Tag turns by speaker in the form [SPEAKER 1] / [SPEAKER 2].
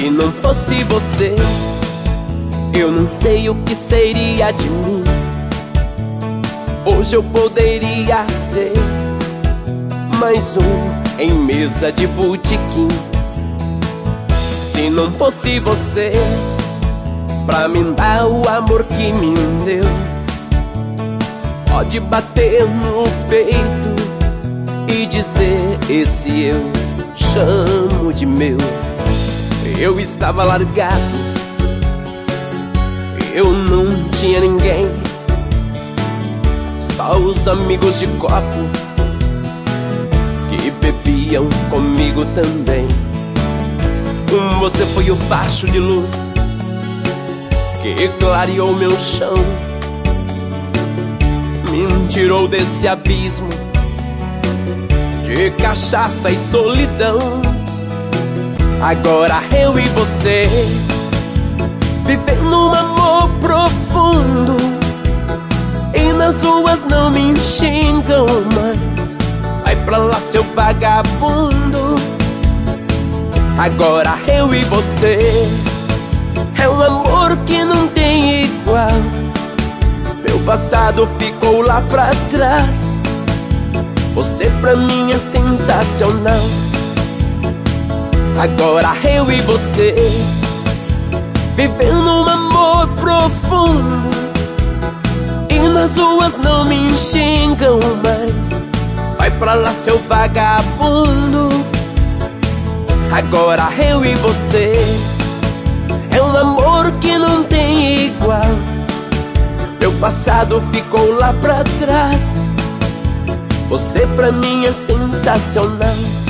[SPEAKER 1] Se não fosse você, eu não sei o que seria de mim. Hoje eu poderia ser mais um em mesa de botequim. Se não fosse você pra me dar o amor que me deu, pode bater no peito e dizer: esse eu chamo de meu. Eu estava largado, eu não tinha ninguém, só os amigos de copo que bebiam comigo também. Você foi o facho de luz que clareou meu chão, me tirou desse abismo de cachaça e solidão. Agora eu e você, vivendo um amor profundo, e nas ruas não me xingam mais. Vai pra lá, seu vagabundo. Agora eu e você, é um amor que não tem igual. Meu passado ficou lá pra trás, você pra mim é sensacional. Agora eu e você, vivendo um amor profundo, e nas ruas não me xingam mais. Vai pra lá, seu vagabundo. Agora eu e você, é um amor que não tem igual. Meu passado ficou lá pra trás, você pra mim é sensacional.